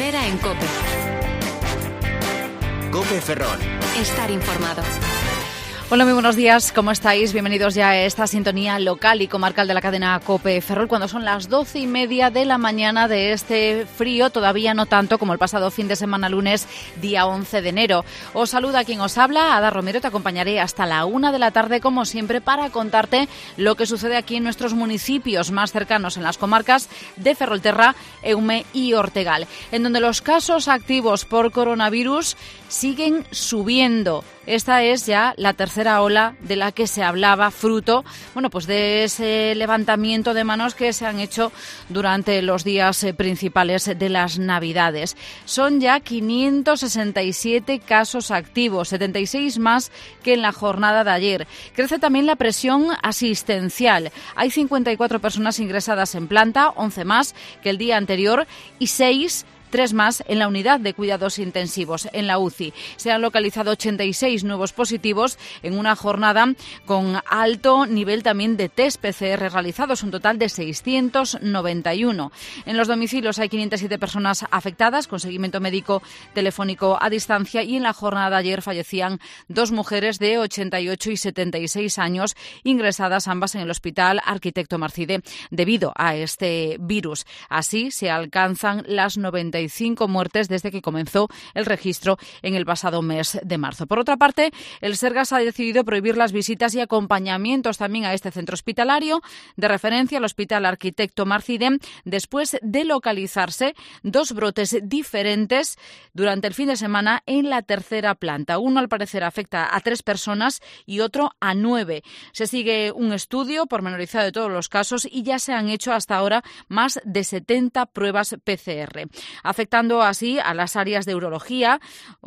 Herrera en COPE. COPE Ferrol. Estar informado. Hola, muy buenos días, ¿cómo estáis? Bienvenidos ya a esta sintonía local y comarcal de la cadena COPE Ferrol, cuando son las 12:30 de la mañana de este frío, todavía no tanto como el pasado fin de semana lunes, día 11 de enero. Os saluda quien os habla, Ada Romero, te acompañaré hasta la 1 de la tarde, como siempre, para contarte lo que sucede aquí en nuestros municipios más cercanos en las comarcas de Ferrolterra, Eume y Ortegal, en donde los casos activos por coronavirus siguen subiendo. Esta es ya la tercera ola de la que se hablaba, fruto, pues de ese levantamiento de manos que se han hecho durante los días principales de las Navidades. Son ya 567 casos activos, 76 más que en la jornada de ayer. Crece también la presión asistencial. Hay 54 personas ingresadas en planta, 11 más que el día anterior y 3 más en la unidad de cuidados intensivos, en la UCI. Se han localizado 86 nuevos positivos en una jornada con alto nivel también de test PCR realizados, un total de 691. En los domicilios hay 507 personas afectadas con seguimiento médico telefónico a distancia, y en la jornada de ayer fallecían 2 mujeres de 88 y 76 años, ingresadas ambas en el Hospital Arquitecto Marcide debido a este virus. Así se alcanzan las 95 muertes desde que comenzó el registro en el pasado mes de marzo. Por otra parte, el Sergas ha decidido prohibir las visitas y acompañamientos también a este centro hospitalario de referencia, el Hospital Arquitecto Marcide, después de localizarse 2 brotes diferentes durante el fin de semana en la tercera planta. Uno, al parecer, afecta a 3 personas y otro a 9. Se sigue un estudio pormenorizado de todos los casos y ya se han hecho hasta ahora más de 70 pruebas PCR, afectando así a las áreas de urología,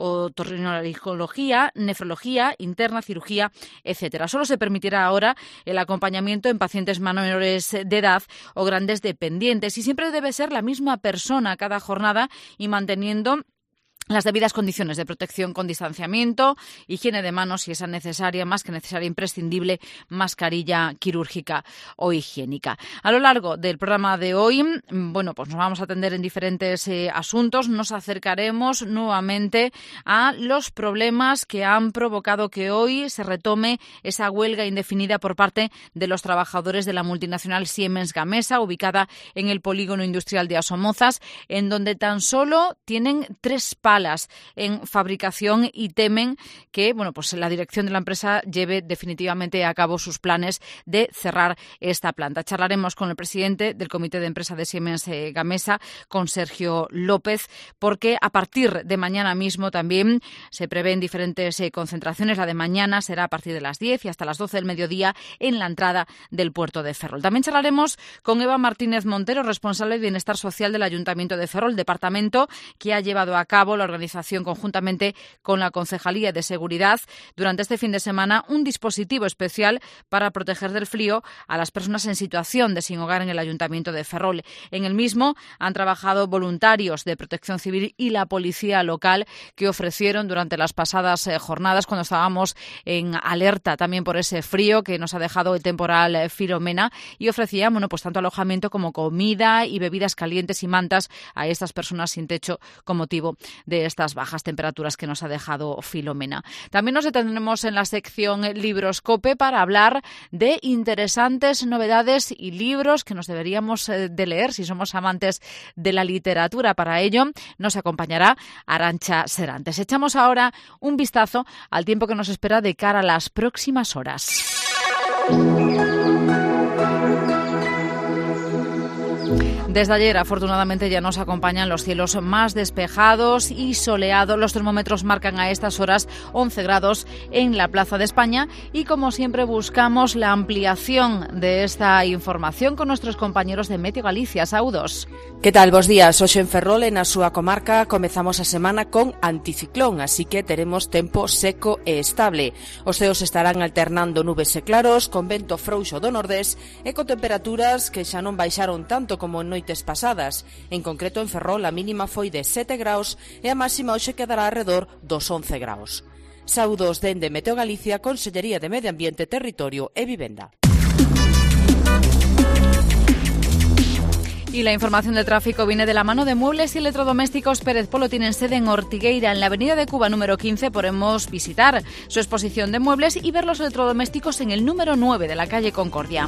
otorrinolaringología, nefrología, interna, cirugía, etcétera. Solo se permitirá ahora el acompañamiento en pacientes menores de edad o grandes dependientes, y siempre debe ser la misma persona cada jornada y manteniendo las debidas condiciones de protección con distanciamiento, higiene de manos si es necesaria, más que necesaria, imprescindible, mascarilla quirúrgica o higiénica. A lo largo del programa de hoy, nos vamos a atender en diferentes asuntos. Nos acercaremos nuevamente a los problemas que han provocado que hoy se retome esa huelga indefinida por parte de los trabajadores de la multinacional Siemens Gamesa, ubicada en el polígono industrial de Asomozas, en donde tan solo tienen 3 palas en fabricación y temen que la dirección de la empresa lleve definitivamente a cabo sus planes de cerrar esta planta. Charlaremos con el presidente del Comité de Empresa de Siemens Gamesa, con Sergio López, porque a partir de mañana mismo también se prevén diferentes concentraciones. La de mañana será a partir de las 10 y hasta las 12 del mediodía en la entrada del puerto de Ferrol. También charlaremos con Eva Martínez Montero, responsable de Bienestar Social del Ayuntamiento de Ferrol, departamento que ha llevado a cabo la organización, conjuntamente con la Concejalía de Seguridad, durante este fin de semana, un dispositivo especial para proteger del frío a las personas en situación de sin hogar en el Ayuntamiento de Ferrol. En el mismo han trabajado voluntarios de Protección Civil y la Policía Local, que ofrecieron durante las pasadas jornadas, cuando estábamos en alerta también por ese frío que nos ha dejado el temporal Filomena, y ofrecían tanto alojamiento como comida y bebidas calientes y mantas a estas personas sin techo con motivo de estas bajas temperaturas que nos ha dejado Filomena. También nos detendremos en la sección Libros COPE para hablar de interesantes novedades y libros que nos deberíamos de leer si somos amantes de la literatura. Para ello nos acompañará Arantxa Serantes. Echamos ahora un vistazo al tiempo que nos espera de cara a las próximas horas. Desde ayer, afortunadamente, ya nos acompañan los cielos más despejados y soleados. Los termómetros marcan a estas horas 11 grados en la Plaza de España y, como siempre, buscamos la ampliación de esta información con nuestros compañeros de Meteo Galicia. Saúdos. Que tal? Bos días. Hoxe en Ferrol, na súa comarca, comezamos a semana con anticiclón, así que teremos tempo seco e estable. Os ceos estarán alternando nubes e claros, con vento frouxo do nordés e con temperaturas que xa non baixaron tanto como en noites pasadas. En concreto, en Ferrol, a mínima foi de 7 graus e a máxima hoxe quedará alrededor dos 11 graus. Saúdos dende Meteo Galicia, Consellería de Medio Ambiente, Territorio e Vivenda. Y la información del tráfico viene de la mano de Muebles y Electrodomésticos Pérez Polo. Tienen sede en Ortigueira, en la avenida de Cuba número 15. Podemos visitar su exposición de muebles y ver los electrodomésticos en el número 9 de la calle Concordia.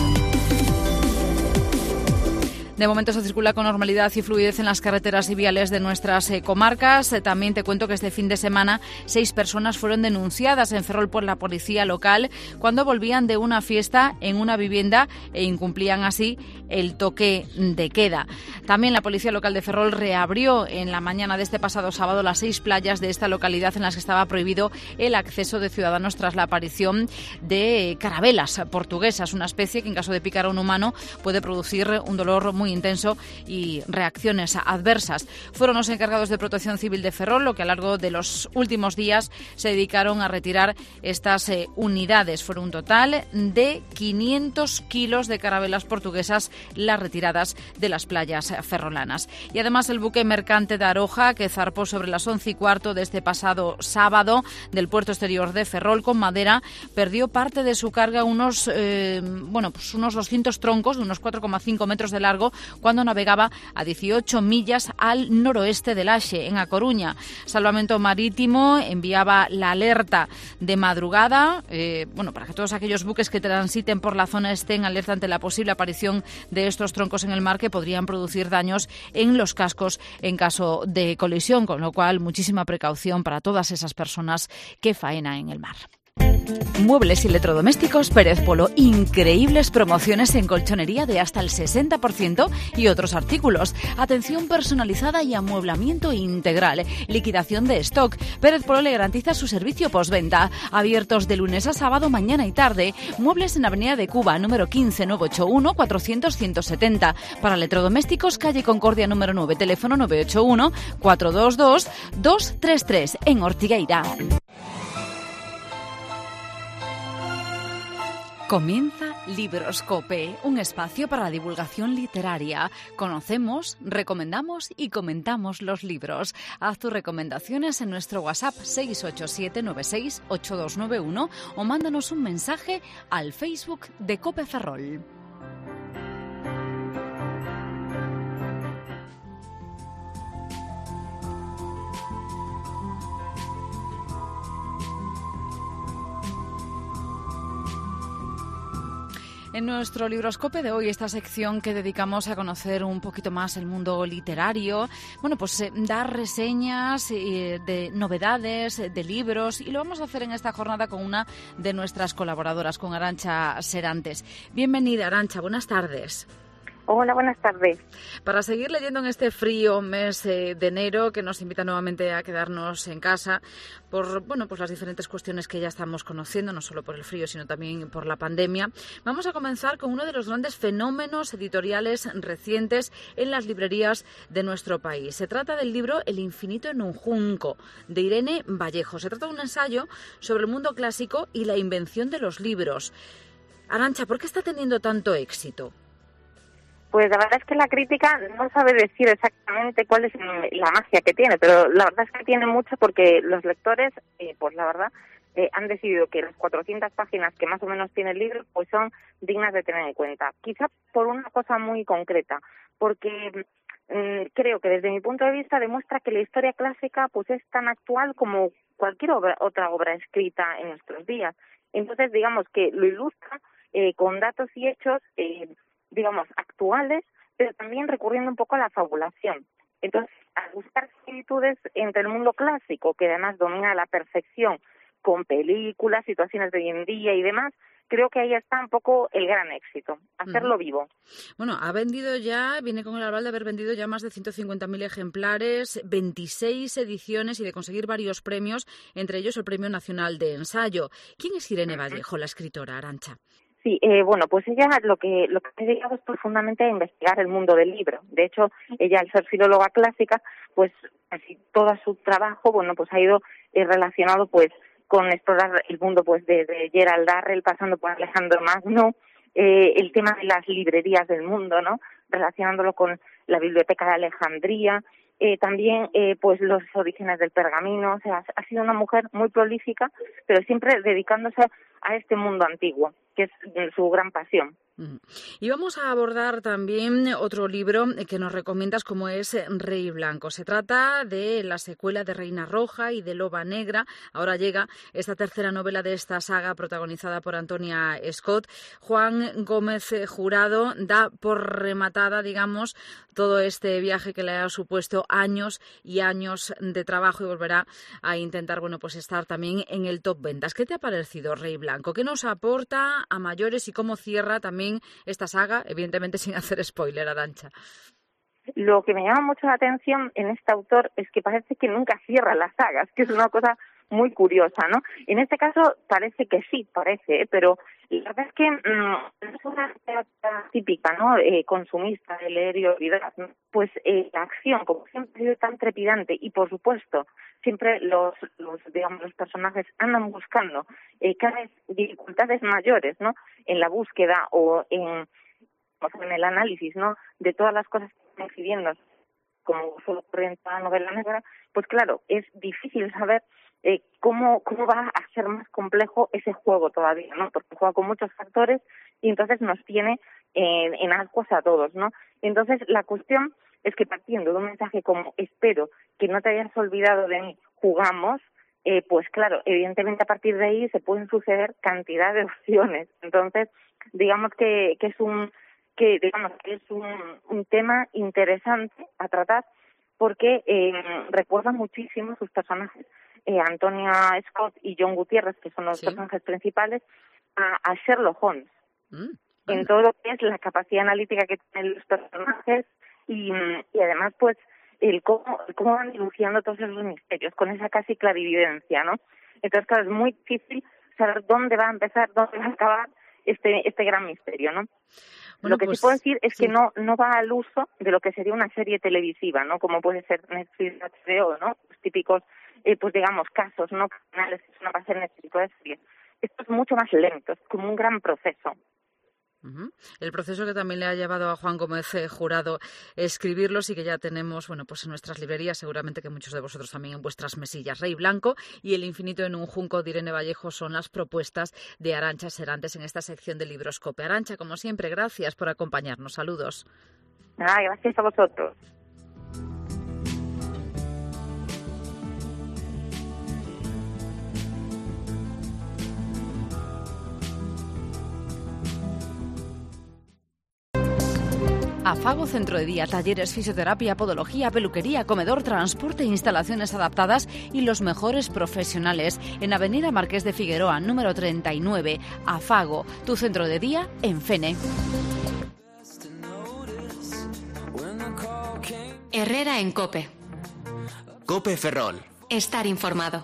De momento se circula con normalidad y fluidez en las carreteras y viales de nuestras comarcas. También te cuento que este fin de semana 6 personas fueron denunciadas en Ferrol por la policía local cuando volvían de una fiesta en una vivienda e incumplían así el toque de queda. También la policía local de Ferrol reabrió en la mañana de este pasado sábado las 6 playas de esta localidad en las que estaba prohibido el acceso de ciudadanos tras la aparición de carabelas portuguesas, una especie que en caso de picar a un humano puede producir un dolor muy intenso y reacciones adversas. Fueron los encargados de Protección Civil de Ferrol los que a lo largo de los últimos días se dedicaron a retirar estas unidades. Fueron un total de 500 kilos de carabelas portuguesas las retiradas de las playas ferrolanas. Y además el buque mercante de Aroja, que zarpó sobre las 11:15 de este pasado sábado del puerto exterior de Ferrol con madera, perdió parte de su carga, unos 200 troncos de unos 4,5 metros de largo, cuando navegaba a 18 millas al noroeste de Laxe, en A Coruña. Salvamento Marítimo enviaba la alerta de madrugada, para que todos aquellos buques que transiten por la zona estén alerta ante la posible aparición de estos troncos en el mar que podrían producir daños en los cascos en caso de colisión, con lo cual muchísima precaución para todas esas personas que faenan en el mar. Muebles y Electrodomésticos Pérez Polo. Increíbles promociones en colchonería de hasta el 60% y otros artículos. Atención personalizada y amueblamiento integral. Liquidación de stock. Pérez Polo le garantiza su servicio postventa. Abiertos de lunes a sábado, mañana y tarde. Muebles en Avenida de Cuba, número 15, 981 400 170. Para electrodomésticos, calle Concordia número 9, teléfono 981 422 233 en Ortigueira. Comienza Libroscope, un espacio para la divulgación literaria. Conocemos, recomendamos y comentamos los libros. Haz tus recomendaciones en nuestro WhatsApp 687968291 o mándanos un mensaje al Facebook de Cope Ferrol. En nuestro Libroscope de hoy, esta sección que dedicamos a conocer un poquito más el mundo literario, dar reseñas de novedades, de libros, y lo vamos a hacer en esta jornada con una de nuestras colaboradoras, con Arantxa Serantes. Bienvenida, Arantxa, buenas tardes. Hola, buenas tardes. Para seguir leyendo en este frío mes de enero, que nos invita nuevamente a quedarnos en casa por las diferentes cuestiones que ya estamos conociendo, no solo por el frío, sino también por la pandemia, vamos a comenzar con uno de los grandes fenómenos editoriales recientes en las librerías de nuestro país. Se trata del libro El infinito en un junco, de Irene Vallejo. Se trata de un ensayo sobre el mundo clásico y la invención de los libros. Arantxa, ¿por qué está teniendo tanto éxito? Pues la verdad es que la crítica no sabe decir exactamente cuál es la magia que tiene, pero la verdad es que tiene mucho porque los lectores, han decidido que las 400 páginas que más o menos tiene el libro pues son dignas de tener en cuenta. Quizá por una cosa muy concreta, porque creo que desde mi punto de vista demuestra que la historia clásica pues es tan actual como cualquier otra obra escrita en nuestros días. Entonces, digamos que lo ilustra con datos y hechos actuales, pero también recurriendo un poco a la fabulación. Entonces, al buscar similitudes entre el mundo clásico, que además domina a la perfección, con películas, situaciones de hoy en día y demás, creo que ahí está un poco el gran éxito, hacerlo vivo. Bueno, viene con el aval de haber vendido ya más de 150.000 ejemplares, 26 ediciones y de conseguir varios premios, entre ellos el Premio Nacional de Ensayo. ¿Quién es Irene Vallejo, la escritora, Arantxa? Sí, pues ella lo que ha dedicado es profundamente a investigar el mundo del libro. De hecho, ella al ser filóloga clásica, pues casi todo su trabajo, ha ido relacionado pues con explorar el mundo pues desde Gerald Darrell pasando por Alejandro Magno, el tema de las librerías del mundo, ¿no? Relacionándolo con la Biblioteca de Alejandría, también pues los orígenes del pergamino. O sea, ha sido una mujer muy prolífica, pero siempre dedicándose a este mundo antiguo, que es su gran pasión. Y vamos a abordar también otro libro que nos recomiendas, como es Rey Blanco. Se trata de la secuela de Reina Roja y de Loba Negra. Ahora llega esta tercera novela de esta saga protagonizada por Antonia Scott. Juan Gómez Jurado da por rematada, digamos, todo este viaje que le ha supuesto años y años de trabajo y volverá a intentar, bueno, pues estar también en el top ventas. ¿Qué te ha parecido Rey Blanco? ¿Qué nos aporta a mayores y cómo cierra también esta saga, evidentemente sin hacer spoiler, Arantxa? Lo que me llama mucho la atención en este autor es que parece que nunca cierra las sagas, que es una cosa muy curiosa, ¿no? En este caso parece que sí, pero la verdad es que no es una literatura típica, ¿no? Consumista de leer y olvidar. Pues la acción, como siempre, ha sido tan trepidante y, por supuesto, siempre los personajes andan buscando cada vez dificultades mayores, ¿no? En la búsqueda o en el análisis, ¿no? De todas las cosas que están pidiendo, como suele ocurrir en toda novela negra, pues claro, es difícil saber cómo va a ser más complejo ese juego todavía, ¿no? Porque juega con muchos factores y entonces nos tiene en ascuas a todos, ¿no? Entonces la cuestión es que, partiendo de un mensaje como espero que no te hayas olvidado de mí, jugamos, pues claro, evidentemente a partir de ahí se pueden suceder cantidad de opciones. Entonces, digamos que es un tema interesante a tratar, porque recuerda muchísimo sus personajes, Antonia Scott y John Gutiérrez, que son los personajes principales, a Sherlock Holmes, en todo lo que es la capacidad analítica que tienen los personajes y además, pues, el cómo van dilucidando todos esos misterios, con esa casi clarividencia, ¿no? Entonces, claro, es muy difícil saber dónde va a empezar, dónde va a acabar este gran misterio, ¿no? Bueno, lo que sí puedo decir es que no va al uso de lo que sería una serie televisiva, ¿no? Como puede ser Netflix, HBO, ¿no? Los típicos, pues digamos, casos, ¿no? Canales que son a pasar en este tipo de series. Esto es mucho más lento, es como un gran proceso. El proceso que también le ha llevado a Juan Gómez Jurado escribirlos y que ya tenemos, bueno, pues en nuestras librerías, seguramente que muchos de vosotros también en vuestras mesillas. Rey Blanco y El infinito en un junco de Irene Vallejo son las propuestas de Arantxa Serantes en esta sección de Libroscope. Arantxa, como siempre, gracias por acompañarnos. Saludos. Gracias a vosotros. Afago Centro de Día, talleres, fisioterapia, podología, peluquería, comedor, transporte, instalaciones adaptadas y los mejores profesionales. En Avenida Marqués de Figueroa, número 39. Afago, tu centro de día en Fene. Herrera en COPE. COPE Ferrol. Estar informado.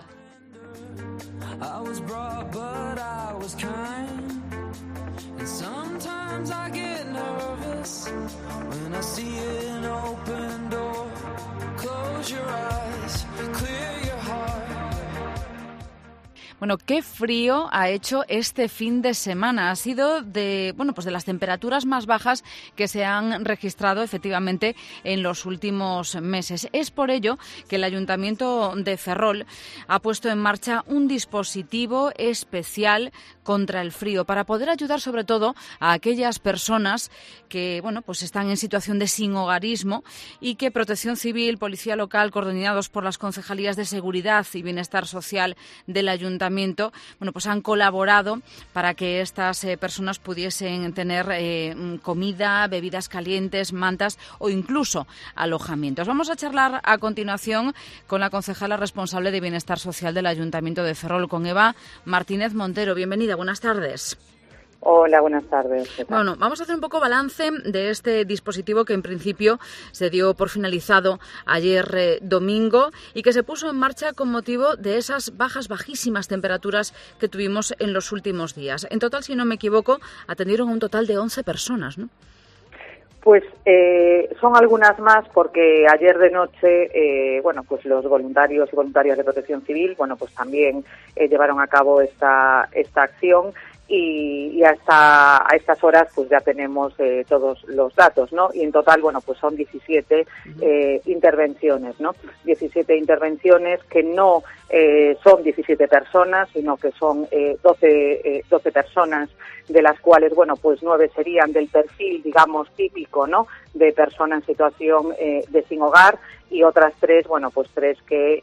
When I see an open door, close your eyes, clear your heart. Bueno, qué frío ha hecho este fin de semana. Ha sido de las temperaturas más bajas que se han registrado efectivamente en los últimos meses. Es por ello que el Ayuntamiento de Ferrol ha puesto en marcha un dispositivo especial contra el frío para poder ayudar sobre todo a aquellas personas que, pues están en situación de sinhogarismo y que Protección Civil, Policía Local, coordinados por las Concejalías de Seguridad y Bienestar Social del Ayuntamiento, pues han colaborado para que estas personas pudiesen tener comida, bebidas calientes, mantas o incluso alojamientos. Vamos a charlar a continuación con la concejala responsable de Bienestar Social del Ayuntamiento de Ferrol, con Eva Martínez Montero. Bienvenida, buenas tardes. Hola, buenas tardes. Bueno, vamos a hacer un poco balance de este dispositivo que en principio se dio por finalizado ayer domingo y que se puso en marcha con motivo de esas bajísimas temperaturas que tuvimos en los últimos días. En total, si no me equivoco, atendieron a un total de 11 personas, ¿no? Pues son algunas más porque ayer de noche, pues los voluntarios y voluntarias de Protección Civil, pues también llevaron a cabo esta acción. Y a estas horas pues ya tenemos todos los datos, ¿no? Y en total, pues son 17 intervenciones, ¿no? 17 intervenciones que no son 17 personas, sino que son 12 personas, de las cuales, bueno, pues 9 serían del perfil, digamos, típico, ¿no?, de persona en situación de sin hogar, y otras 3, bueno, pues 3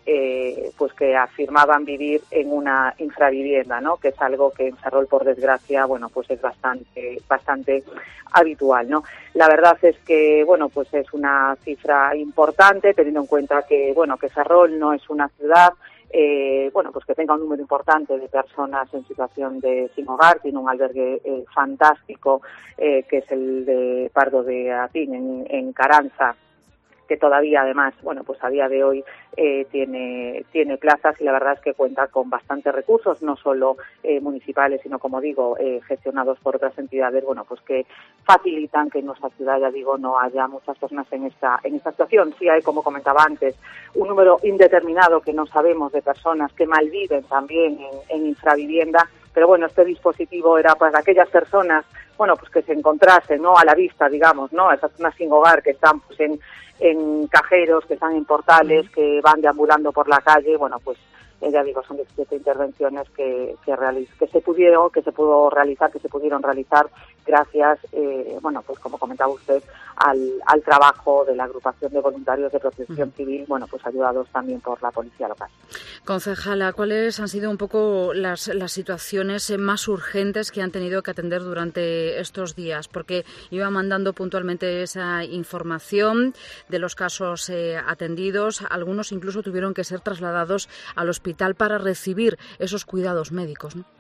que afirmaban vivir en una infravivienda, ¿no?, que es algo que en Ferrol, por desgracia, bueno, pues es bastante habitual, ¿no? La verdad es que, bueno, pues es una cifra importante, teniendo en cuenta que, bueno, que Ferrol no es una ciudad bueno, pues que tenga un número importante de personas en situación de sin hogar. Tiene un albergue fantástico, que es el de Pardo de Atín, en Caranza, que todavía, además, bueno, pues a día de hoy tiene plazas, y la verdad es que cuenta con bastantes recursos, no solo municipales, sino, como digo, gestionados por otras entidades, bueno, pues que facilitan que en nuestra ciudad, ya digo, no haya muchas personas en esta situación. Sí hay, como comentaba antes, un número indeterminado que no sabemos de personas que malviven también en infravivienda, pero bueno, este dispositivo era para aquellas personas, bueno, pues que se encontrasen, ¿no?, a la vista, digamos, ¿no?, esas personas sin hogar que están pues en cajeros, que están en portales, que van deambulando por la calle. Bueno, pues ya digo, son 17 intervenciones que se pudieron realizar gracias, bueno, pues como comentaba usted, al trabajo de la agrupación de voluntarios de protección civil, bueno, pues ayudados también por la policía local. Concejala, ¿cuáles han sido un poco las situaciones más urgentes que han tenido que atender durante estos días? Porque iba mandando puntualmente esa información de los casos atendidos. Algunos incluso tuvieron que ser trasladados al hospital para recibir esos cuidados médicos, ¿no?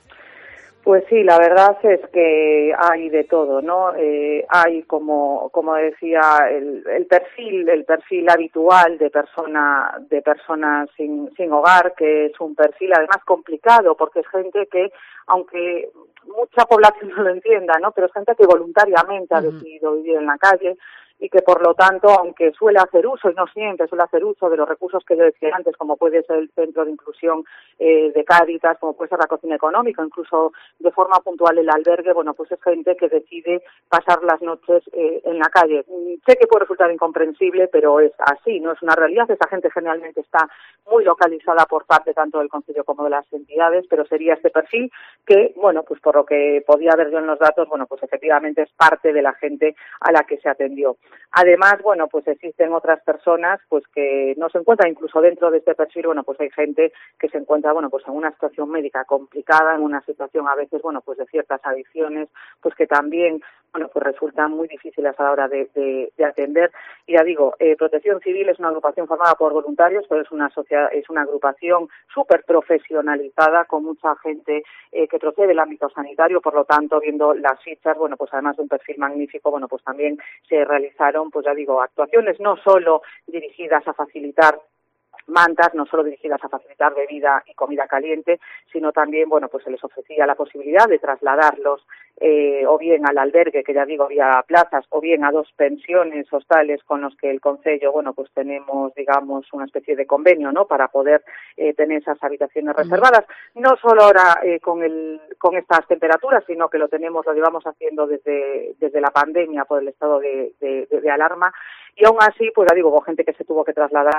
Pues sí, la verdad es que hay de todo, ¿no? Hay, como decía, el perfil habitual de personas sin hogar, que es un perfil además complicado, porque es gente que, aunque mucha población no lo entienda, ¿no?, pero es gente que voluntariamente ha decidido vivir en la calle, y que, por lo tanto, aunque suele hacer uso, y no siempre suele hacer uso, de los recursos que yo decía antes, como puede ser el Centro de Inclusión de Cáritas, como puede ser la cocina económica, incluso de forma puntual el albergue, bueno, pues es gente que decide pasar las noches en la calle. Sé que puede resultar incomprensible, pero es así, no es una realidad. Esta gente generalmente está muy localizada por parte tanto del Concello como de las entidades, pero sería este perfil que, bueno, pues por lo que podía ver yo en los datos, bueno, pues efectivamente es parte de la gente a la que se atendió. Además, bueno, pues existen otras personas pues que no se encuentran incluso dentro de este perfil. Bueno, pues hay gente que se encuentra, bueno, pues en una situación médica complicada, en una situación a veces, bueno, pues de ciertas adicciones, pues que también, bueno, pues resultan muy difíciles a la hora de atender. Y ya digo, Protección Civil es una agrupación formada por voluntarios, pero es una agrupación súper profesionalizada, con mucha gente que procede del ámbito sanitario. Por lo tanto, viendo las fichas, bueno, pues además de un perfil magnífico, bueno, pues también se realizaron, pues ya digo, actuaciones no solo dirigidas a facilitar mantas, no solo dirigidas a facilitar bebida y comida caliente, sino también, bueno, pues se les ofrecía la posibilidad de trasladarlos o bien al albergue, que ya digo, había plazas, o bien a 2 pensiones hostales con los que el Concello, bueno, pues tenemos, digamos, una especie de convenio, ¿no?, para poder tener esas habitaciones reservadas. No solo ahora con estas temperaturas, sino que lo llevamos haciendo desde la pandemia por el estado de alarma. Y aún así, pues ya digo, hubo gente que se tuvo que trasladar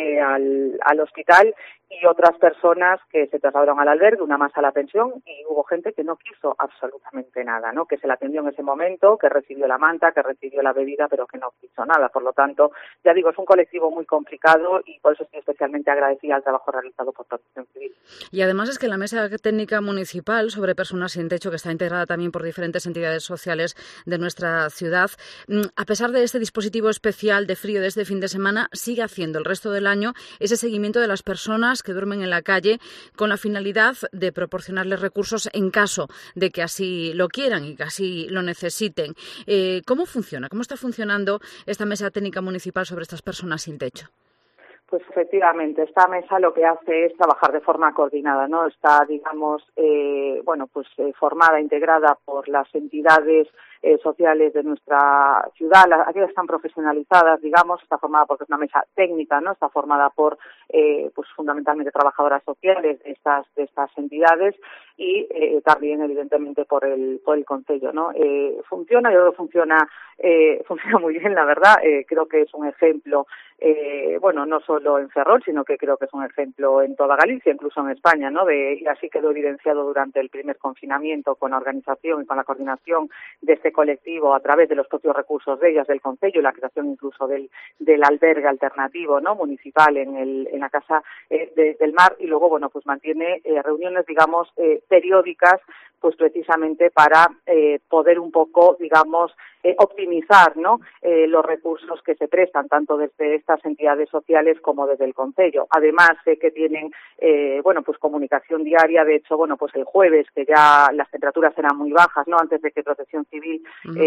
al hospital, y otras personas que se trasladaron al albergue, una más a la pensión, y hubo gente que no quiso absolutamente nada, ¿no?, que se la atendió en ese momento, que recibió la manta, que recibió la bebida, pero que no quiso nada. Por lo tanto, ya digo, es un colectivo muy complicado, y por eso estoy especialmente agradecida al trabajo realizado por Protección Civil. Y además es que la Mesa Técnica Municipal sobre Personas sin Techo, que está integrada también por diferentes entidades sociales de nuestra ciudad, a pesar de este dispositivo especial de frío de este fin de semana, sigue haciendo el resto del año ese seguimiento de las personas que duermen en la calle, con la finalidad de proporcionarles recursos en caso de que así lo quieran y que así lo necesiten. ¿Cómo funciona? ¿Cómo está funcionando esta Mesa Técnica Municipal sobre estas personas sin techo? Pues efectivamente, esta mesa lo que hace es trabajar de forma coordinada, ¿no? Está, digamos, formada, integrada por las entidades sociales de nuestra ciudad, aquellas que están profesionalizadas, digamos, está formada porque es una mesa técnica, ¿no? Está formada por pues fundamentalmente trabajadoras sociales de estas entidades y también evidentemente por el Concello, ¿no? Funciona, yo creo que funciona muy bien, la verdad. Creo que es un ejemplo, bueno, no solo en Ferrol, sino que creo que es un ejemplo en toda Galicia, incluso en España, ¿no? Y así quedó evidenciado durante el primer confinamiento con la organización y con la coordinación de este colectivo a través de los propios recursos de ellas, del Concello, y la creación incluso del albergue alternativo, ¿no? Municipal en la Casa del Mar, y luego, bueno, pues mantiene reuniones, digamos, periódicas, pues precisamente para poder un poco, digamos, optimizar, ¿no? Los recursos que se prestan tanto desde estas entidades sociales como desde el Concello. Además, sé que tienen, bueno, pues comunicación diaria. De hecho, bueno, pues el jueves, que ya las temperaturas eran muy bajas, ¿no? Antes de que Protección Civil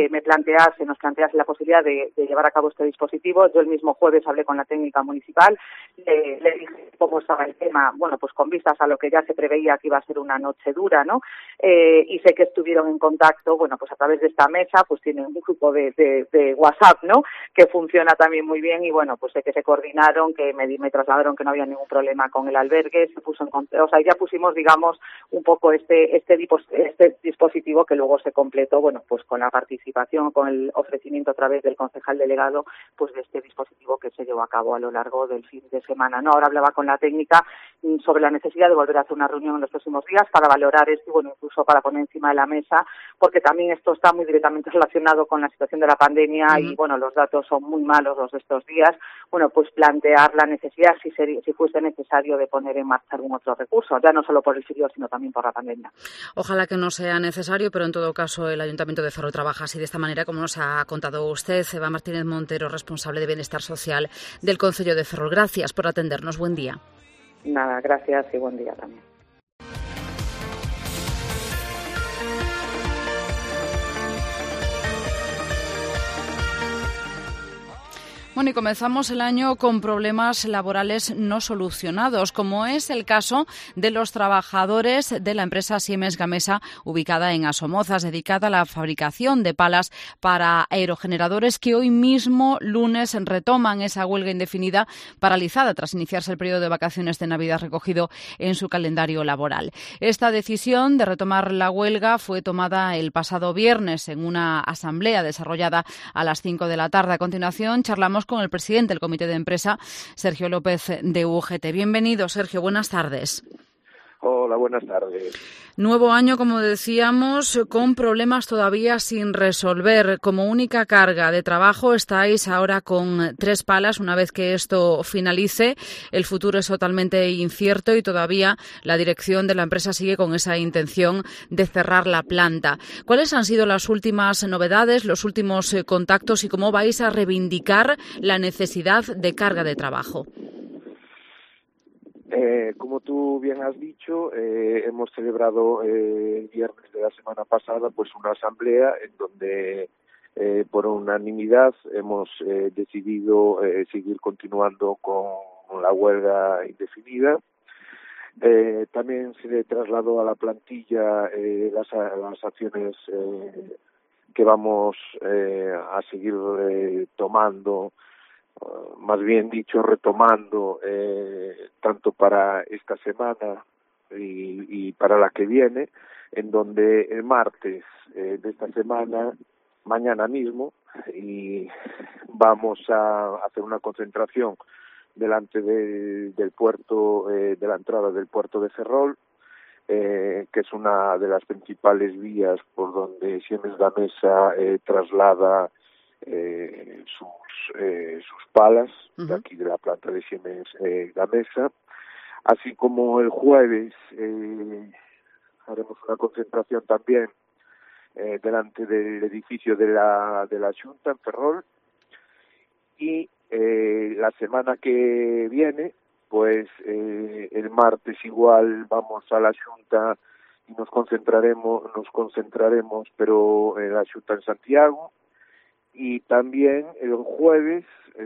nos plantease la posibilidad de llevar a cabo este dispositivo. Yo el mismo jueves hablé con la técnica municipal, le dije cómo estaba el tema, bueno, pues con vistas a lo que ya se preveía que iba a ser una noche dura, ¿no? Y sé que estuvieron en contacto, bueno, pues a través de esta mesa, pues tienen un grupo de WhatsApp, ¿no? Que funciona también muy bien, y bueno, pues sé que se coordinaron, que me trasladaron que no había ningún problema con el albergue, se puso o sea, ya pusimos, digamos, un poco este dispositivo, que luego se completó, bueno, pues con la participación, con el ofrecimiento a través del concejal delegado, pues de este dispositivo que se llevó a cabo a lo largo del fin de semana, ¿no? Ahora hablaba con la técnica sobre la necesidad de volver a hacer una reunión en los próximos días para valorar esto y, bueno, incluso para poner encima de la mesa, porque también esto está muy directamente relacionado con la situación de la pandemia y, bueno, los datos son muy malos los de estos días. Bueno, pues plantear la necesidad, si fuese necesario, de poner en marcha algún otro recurso, ya no solo por el frío, sino también por la pandemia. Ojalá que no sea necesario, pero en todo caso el Ayuntamiento de Ferrol trabaja así, de esta manera, como nos ha contado usted. Eva Martínez Montero, responsable de Bienestar Social del Concello de Ferrol. Gracias por atendernos. Buen día. Nada, gracias y buen día también. Bueno, y comenzamos el año con problemas laborales no solucionados, como es el caso de los trabajadores de la empresa Siemens Gamesa, ubicada en Asomozas, dedicada a la fabricación de palas para aerogeneradores, que hoy mismo, lunes, retoman esa huelga indefinida paralizada tras iniciarse el periodo de vacaciones de Navidad recogido en su calendario laboral. Esta decisión de retomar la huelga fue tomada el pasado viernes en una asamblea desarrollada a las 5 de la tarde. A continuación, charlamos con el presidente del Comité de Empresa, Sergio López, de UGT. Bienvenido, Sergio. Buenas tardes. Hola, buenas tardes. Nuevo año, como decíamos, con problemas todavía sin resolver. Como única carga de trabajo estáis ahora con 3 palas. Una vez que esto finalice, el futuro es totalmente incierto y todavía la dirección de la empresa sigue con esa intención de cerrar la planta. ¿Cuáles han sido las últimas novedades, los últimos contactos y cómo vais a reivindicar la necesidad de carga de trabajo? Como tú bien has dicho, hemos celebrado el viernes de la semana pasada pues una asamblea en donde por unanimidad hemos decidido seguir continuando con la huelga indefinida. También se le trasladó a la plantilla las acciones que vamos a seguir tomando, más bien dicho, retomando tanto para esta semana y para la que viene, en donde el martes de esta semana, mañana mismo, y vamos a hacer una concentración delante del puerto, de la entrada del puerto de Ferrol, que es una de las principales vías por donde Siemens Gamesa traslada sus palas de aquí de la planta de Siemens Gamesa, así como el jueves haremos una concentración también delante del edificio de la Xunta en Ferrol, y la semana que viene pues el martes igual vamos a la Xunta y nos concentraremos pero en la Xunta en Santiago. Y también el jueves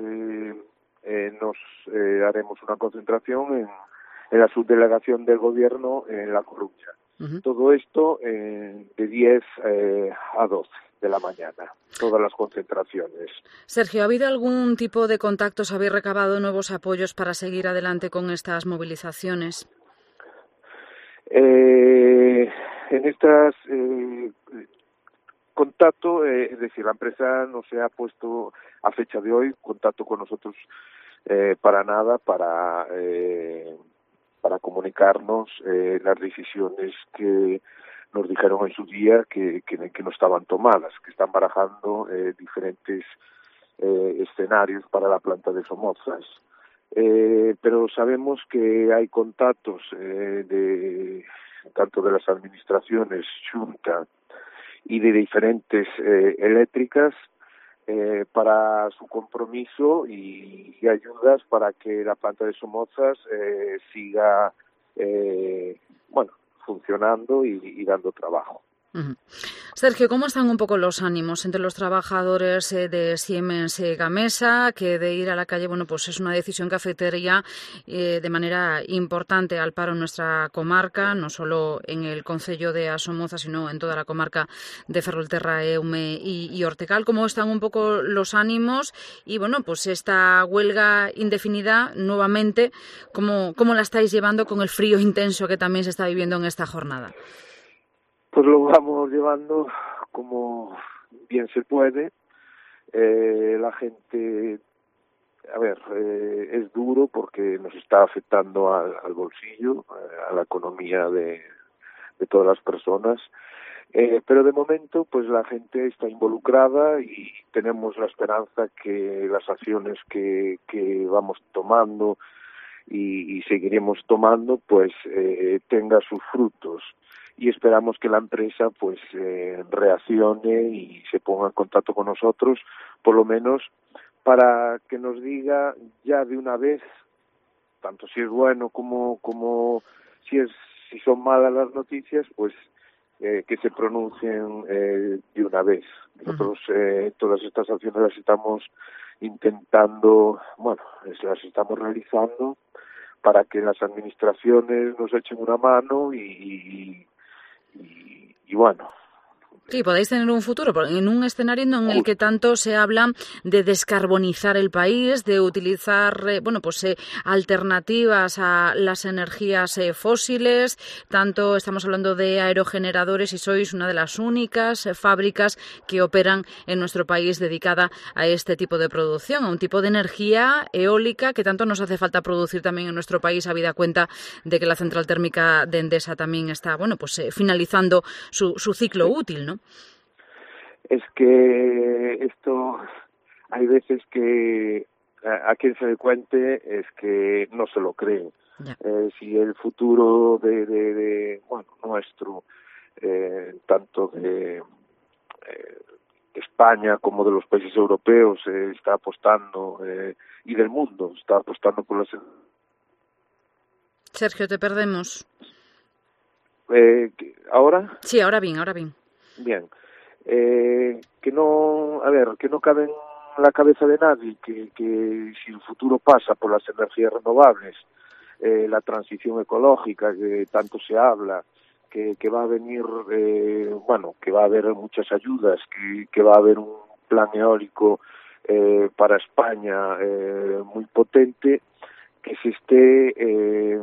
haremos una concentración en la subdelegación del Gobierno en La Coruña. Todo esto de 10 a 12 la mañana, todas las concentraciones. Sergio, ¿ha habido algún tipo de contactos? ¿Habéis recabado nuevos apoyos para seguir adelante con estas movilizaciones? En estas contacto, es decir, la empresa no se ha puesto a fecha de hoy contacto con nosotros para nada, para comunicarnos las decisiones que nos dijeron en su día que no estaban tomadas, que están barajando diferentes escenarios para la planta de Somozas. Pero sabemos que hay contactos tanto de las administraciones Xunta y de diferentes eléctricas para su compromiso y ayudas para que la planta de Somozas siga funcionando y dando trabajo. Uh-huh. Sergio, ¿cómo están un poco los ánimos entre los trabajadores de Siemens Gamesa, que de ir a la calle, pues es una decisión que afectaría de manera importante al paro en nuestra comarca, no solo en el concello de A Somoza, sino en toda la comarca de Ferrolterra, Eume y Ortegal? ¿Cómo están un poco los ánimos? Y pues esta huelga indefinida, nuevamente, ¿cómo la estáis llevando con el frío intenso que también se está viviendo en esta jornada? Pues lo vamos llevando como bien se puede. La gente, es duro porque nos está afectando al bolsillo, a la economía de todas las personas. Pero de momento, pues la gente está involucrada y tenemos la esperanza que las acciones que vamos tomando y seguiremos tomando, pues tenga sus frutos. Y esperamos que la empresa pues reaccione y se ponga en contacto con nosotros, por lo menos para que nos diga ya de una vez, tanto si es bueno como si son malas las noticias, pues que se pronuncien de una vez. Nosotros todas estas acciones las estamos intentando, las estamos realizando para que las administraciones nos echen una mano y Sí, podéis tener un futuro en un escenario en el que tanto se habla de descarbonizar el país, de utilizar alternativas a las energías fósiles. Tanto estamos hablando de aerogeneradores y sois una de las únicas fábricas que operan en nuestro país dedicada a este tipo de producción, a un tipo de energía eólica que tanto nos hace falta producir también en nuestro país, habida cuenta de que la central térmica de Endesa también está finalizando su ciclo útil, ¿no? Es que esto hay veces que a quien se le cuente es que no se lo creen. Si el futuro de nuestro, tanto de España como de los países europeos está apostando y del mundo está apostando por las... Sergio, te perdemos. ¿Ahora? Sí, ahora bien. Bien. Que no cabe en la cabeza de nadie que si el futuro pasa por las energías renovables, la transición ecológica que tanto se habla, que va a venir, que va a haber muchas ayudas, que va a haber un plan eólico para España muy potente, que se esté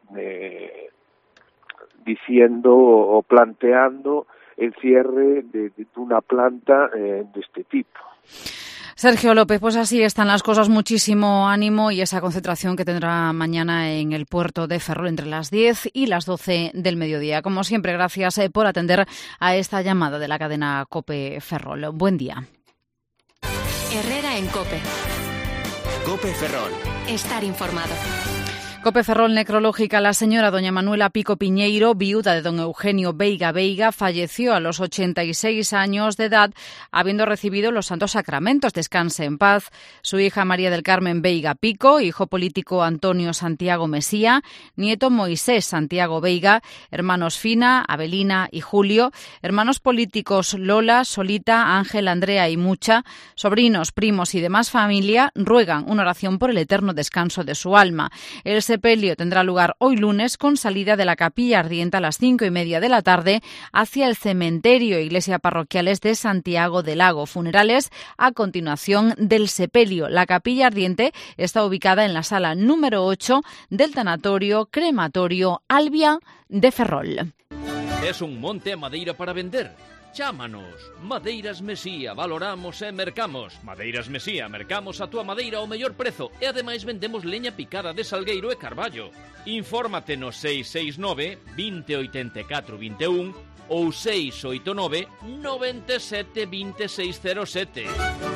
diciendo o planteando el cierre de una planta de este tipo. Sergio López, pues así están las cosas, muchísimo ánimo y esa concentración que tendrá mañana en el puerto de Ferrol entre las 10 y las 12 del mediodía. Como siempre, gracias por atender a esta llamada de la cadena COPE Ferrol. Buen día. Herrera en COPE. COPE Ferrol. Estar informado. COPE Ferrol necrológica. La señora doña Manuela Pico Piñeiro, viuda de don Eugenio Veiga, falleció a los 86 años de edad, habiendo recibido los santos sacramentos. Descanse en paz. Su hija María del Carmen Veiga Pico, hijo político Antonio Santiago Mesía, nieto Moisés Santiago Veiga, hermanos Fina, Abelina y Julio, hermanos políticos Lola, Solita, Ángel, Andrea y Mucha, sobrinos, primos y demás familia ruegan una oración por el eterno descanso de su alma. El sepelio tendrá lugar hoy lunes con salida de la Capilla Ardiente a las 5:30 de la tarde hacia el cementerio e iglesia parroquiales de Santiago del Lago. Funerales a continuación del sepelio. La Capilla Ardiente está ubicada en la sala número 8 del tanatorio crematorio Albia de Ferrol. Es un monte a madeira para vender? Chámanos. Madeiras Mesía, valoramos e mercamos. Madeiras Mesía, mercamos a túa madeira ao mellor prezo e ademais vendemos leña picada de salgueiro e carballo. Infórmate no 669 20 84 21 ou 689 97 2607.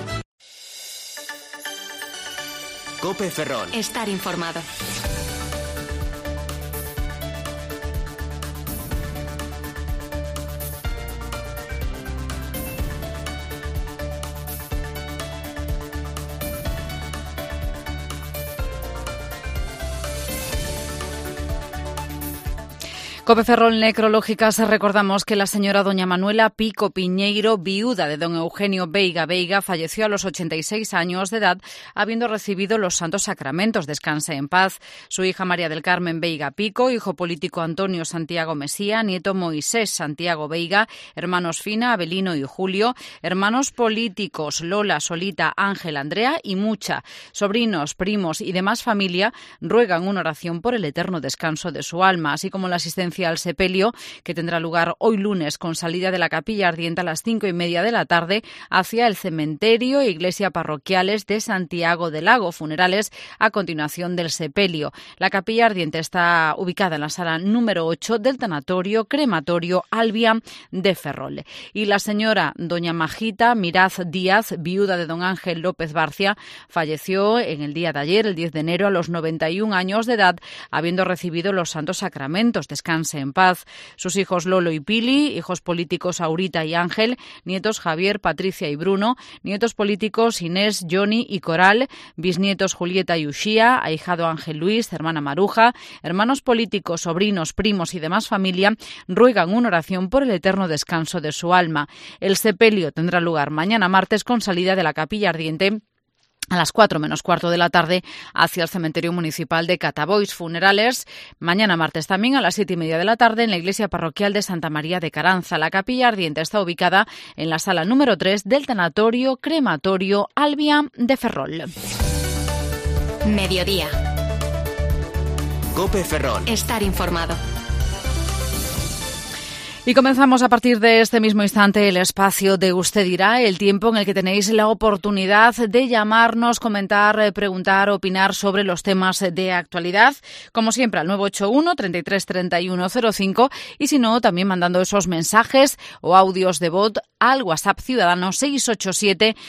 Cope Ferrol. Estar informado. Cope Ferrol Necrológicas, recordamos que la señora doña Manuela Pico Piñeiro, viuda de don Eugenio Veiga, falleció a los 86 años de edad, habiendo recibido los santos sacramentos. Descanse en paz. Su hija María del Carmen Veiga Pico, hijo político Antonio Santiago Mesía, nieto Moisés Santiago Veiga, hermanos Fina, Abelino y Julio, hermanos políticos Lola, Solita, Ángel, Andrea y Mucha, sobrinos, primos y demás familia, ruegan una oración por el eterno descanso de su alma, así como la asistencia al sepelio, que tendrá lugar hoy lunes con salida de la Capilla Ardiente a las 5:30 de la tarde hacia el cementerio e iglesia parroquiales de Santiago del Lago. Funerales a continuación del sepelio. La Capilla Ardiente está ubicada en la sala número 8 del tanatorio crematorio Albia de Ferrol. Y la señora doña Majita Miraz Díaz, viuda de don Ángel López Barcia, falleció en el día de ayer, el 10 de enero, a los 91 años de edad, habiendo recibido los santos sacramentos. Descanse en paz. Sus hijos Lolo y Pili, hijos políticos Aurita y Ángel, nietos Javier, Patricia y Bruno, nietos políticos Inés, Johnny y Coral, bisnietos Julieta y Uxía, ahijado Ángel Luis, hermana Maruja, hermanos políticos, sobrinos, primos y demás familia, ruegan una oración por el eterno descanso de su alma. El sepelio tendrá lugar mañana martes con salida de la Capilla Ardiente a las 4 menos cuarto de la tarde hacia el cementerio municipal de Catabois. Funerales mañana martes también a las 7:30 de la tarde en la iglesia parroquial de Santa María de Caranza. La Capilla Ardiente está ubicada en la sala número 3 del tanatorio crematorio Albia de Ferrol. Mediodía. Cope Ferrol. Estar informado. Y comenzamos a partir de este mismo instante el espacio de Usted dirá, el tiempo en el que tenéis la oportunidad de llamarnos, comentar, preguntar, opinar sobre los temas de actualidad, como siempre al 981 33 31 05 y si no, también mandando esos mensajes o audios de voz al WhatsApp ciudadano 687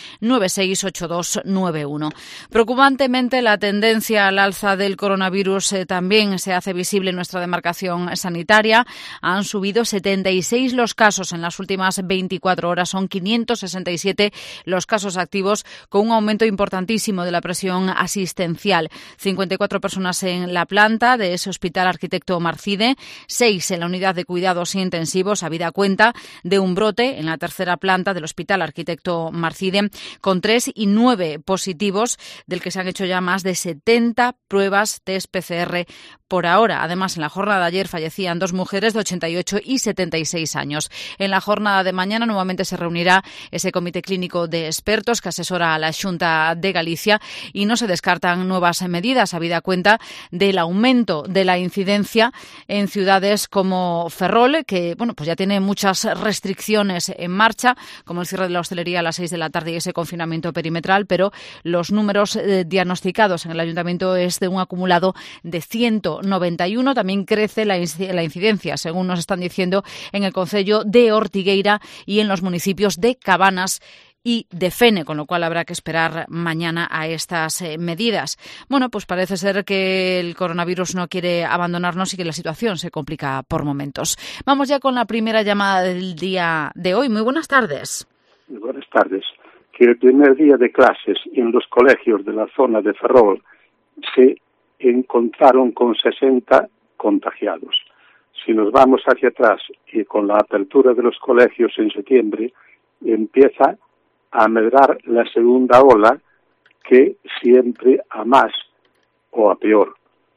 968291. Preocupantemente, la tendencia al alza del coronavirus también se hace visible en nuestra demarcación sanitaria. Han subido 76 los casos en las últimas 24 horas, son 567 los casos activos, con un aumento importantísimo de la presión asistencial. 54 personas en la planta de ese Hospital Arquitecto Marcide, 6 en la unidad de cuidados intensivos, habida cuenta de un brote en la tercera planta del Hospital Arquitecto Marcide, con 3 y 9 positivos, del que se han hecho ya más de 70 pruebas test PCR por ahora. Además, en la jornada de ayer fallecían 2 mujeres de 88 y 76 años. En la jornada de mañana nuevamente se reunirá ese comité clínico de expertos que asesora a la Xunta de Galicia y no se descartan nuevas medidas, habida cuenta del aumento de la incidencia en ciudades como Ferrol, que pues ya tiene muchas restricciones en marcha, como el cierre de la hostelería a las 6 de la tarde y ese confinamiento perimetral, pero los números diagnosticados en el ayuntamiento es de un acumulado de 191. También crece la incidencia, según nos están diciendo, en el concello de Ortigueira y en los municipios de Cabanas y de Fene, con lo cual habrá que esperar mañana a estas medidas. Bueno, pues parece ser que el coronavirus no quiere abandonarnos y que la situación se complica por momentos. Vamos ya con la primera llamada del día de hoy. Muy buenas tardes. Muy buenas tardes. Que el primer día de clases en los colegios de la zona de Ferrol se encontraron con 60 contagiados. Si nos vamos hacia atrás y con la apertura de los colegios en septiembre, empieza a medrar la segunda ola, que siempre a más o a peor.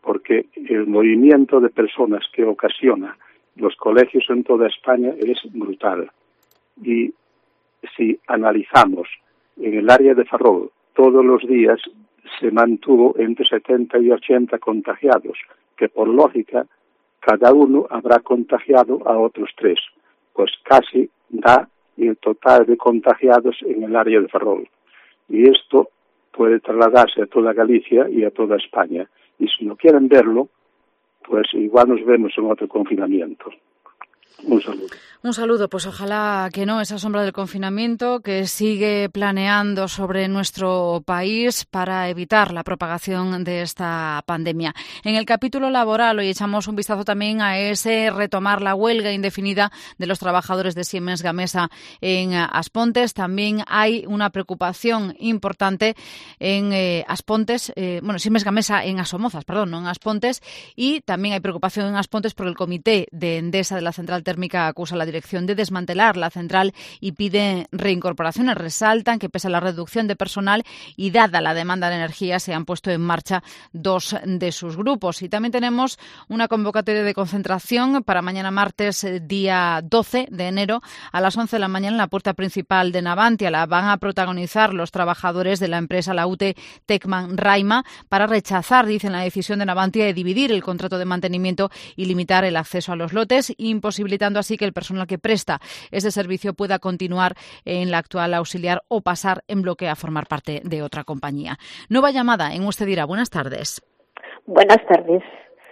porque el movimiento de personas que ocasiona los colegios en toda España es brutal. Y si analizamos en el área de Ferrol, todos los días se mantuvo entre 70 y 80 contagiados, que por lógica cada uno habrá contagiado a otros 3, pues casi da el total de contagiados en el área de Ferrol. Y esto puede trasladarse a toda Galicia y a toda España. Y si no quieren verlo, pues igual nos vemos en otro confinamiento. Un saludo. Un saludo, pues ojalá que no, esa sombra del confinamiento que sigue planeando sobre nuestro país para evitar la propagación de esta pandemia. En el capítulo laboral hoy echamos un vistazo también a ese retomar la huelga indefinida de los trabajadores de Siemens Gamesa en Aspontes. También hay una preocupación importante en Aspontes, Siemens Gamesa en Asomozas, no en Aspontes, y también hay preocupación en Aspontes por el comité de Endesa de la central térmica acusa a la dirección de desmantelar la central y pide reincorporaciones. Resaltan que pese a la reducción de personal y dada la demanda de energía se han puesto en marcha 2 de sus grupos. Y también tenemos una convocatoria de concentración para mañana martes, día 12 de enero a las 11 de la mañana en la puerta principal de Navantia. La van a protagonizar los trabajadores de la empresa Laute Tecman Raima para rechazar, dicen, la decisión de Navantia de dividir el contrato de mantenimiento y limitar el acceso a los lotes, imposibilitando así que el personal que presta ese servicio pueda continuar en la actual auxiliar o pasar en bloque a formar parte de otra compañía. Nueva llamada en Usted Dirá. Buenas tardes. Buenas tardes.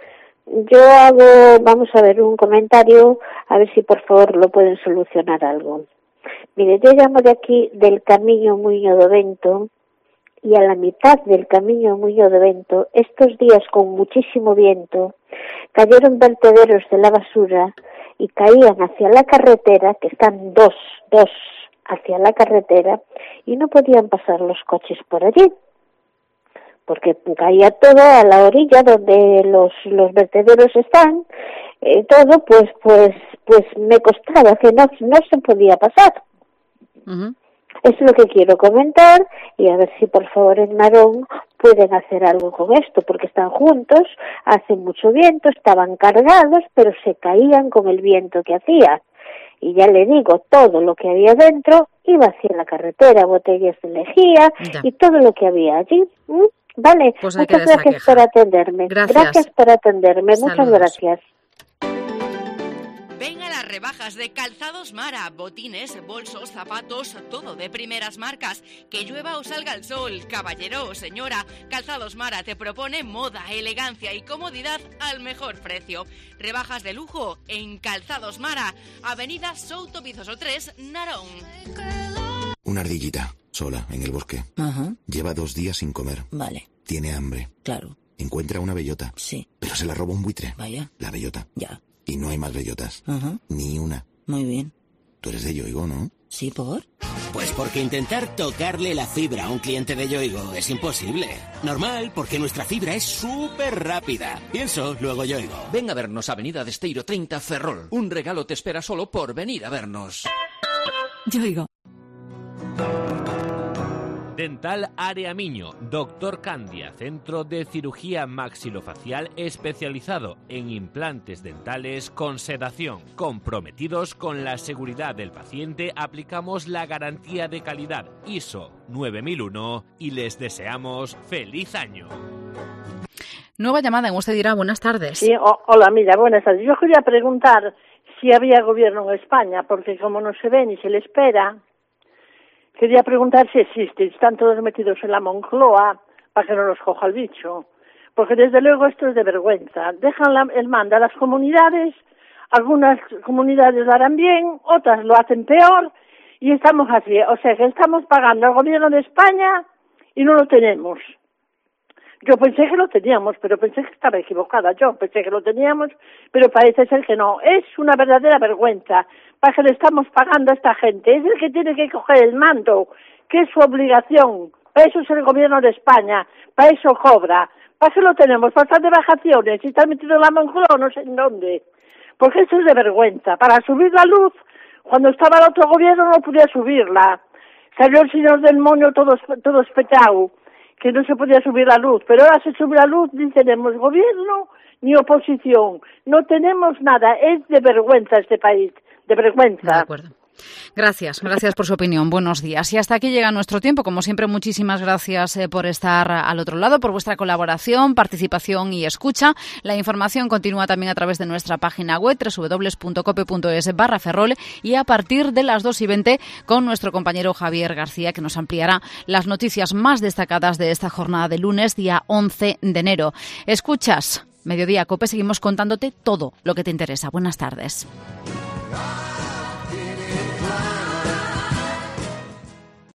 Vamos a ver un comentario, a ver si por favor lo pueden solucionar algo. Mire, yo llamo de aquí del Camiño Muiño do Vento, y a la mitad del Camiño Muiño do Vento, estos días con muchísimo viento, cayeron vertederos de la basura y caían hacia la carretera, que están dos hacia la carretera, y no podían pasar los coches por allí, porque caía todo a la orilla donde los vertederos están, todo pues me costaba que no se podía pasar. Uh-huh. Es lo que quiero comentar y a ver si por favor en Narón pueden hacer algo con esto, porque están juntos, hace mucho viento, estaban cargados, pero se caían con el viento que hacía. Y ya le digo, todo lo que había dentro iba hacia la carretera, botellas de lejía y todo lo que había allí. Vale, pues muchas gracias por atenderme. Gracias por atenderme, Saludos. Muchas gracias. Ven a las rebajas de Calzados Mara, botines, bolsos, zapatos, todo de primeras marcas. Que llueva o salga el sol, caballero o señora, Calzados Mara te propone moda, elegancia y comodidad al mejor precio. Rebajas de lujo en Calzados Mara, Avenida Souto Vizoso 3, Narón. Una ardillita, sola, en el bosque. Ajá. Lleva 2 días sin comer. Vale. Tiene hambre. Claro. Encuentra una bellota. Sí. Pero se la roba un buitre. Vaya. La bellota. Ya. Y no hay más bellotas. Ajá. Ni una. Muy bien. Tú eres de Yoigo, ¿no? Sí, ¿por? Pues porque intentar tocarle la fibra a un cliente de Yoigo es imposible. Normal, porque nuestra fibra es súper rápida. Pienso, luego Yoigo. Ven a vernos, Avenida de Esteiro 30, Ferrol. Un regalo te espera solo por venir a vernos. Yoigo. Dental Área Miño, Dr. Candia, centro de cirugía maxilofacial especializado en implantes dentales con sedación. Comprometidos con la seguridad del paciente, aplicamos la garantía de calidad ISO 9001 y les deseamos feliz año. Nueva llamada en Usted Dirá. Buenas tardes. Sí, hola, mira, buenas tardes. Yo quería preguntar si había gobierno en España, porque como no se ve ni se le espera, quería preguntar si existe. Están todos metidos en la Moncloa para que no los coja el bicho. Porque desde luego esto es de vergüenza. Dejan el mando a las comunidades, algunas comunidades lo harán bien, otras lo hacen peor, y estamos así. O sea que estamos pagando al gobierno de España y no lo tenemos. Yo pensé que lo teníamos, pero pensé que estaba equivocada. Yo pensé que lo teníamos, pero parece ser que no. Es una verdadera vergüenza para que le estamos pagando a esta gente. Es el que tiene que coger el mando, que es su obligación. Para eso es el gobierno de España, para eso cobra. ¿Para qué lo tenemos? Para estar de vacaciones y estar metido en la Moncloa, no sé en dónde. Porque eso es de vergüenza. Para subir la luz, cuando estaba el otro gobierno no podía subirla. Salió el señor del moño todo espetado. que no se podía subir la luz, pero ahora se sube la luz, ni tenemos gobierno ni oposición, no tenemos nada, es de vergüenza este país, de vergüenza. De acuerdo. Gracias por su opinión. Buenos días. Y hasta aquí llega nuestro tiempo. Como siempre, muchísimas gracias por estar al otro lado, por vuestra colaboración, participación y escucha. La información continúa también a través de nuestra página web www.cope.es/Ferrol y a partir de las 2:20 con nuestro compañero Javier García, que nos ampliará las noticias más destacadas de esta jornada de lunes, día 11 de enero. Escuchas Mediodía Cope, seguimos contándote todo lo que te interesa. Buenas tardes.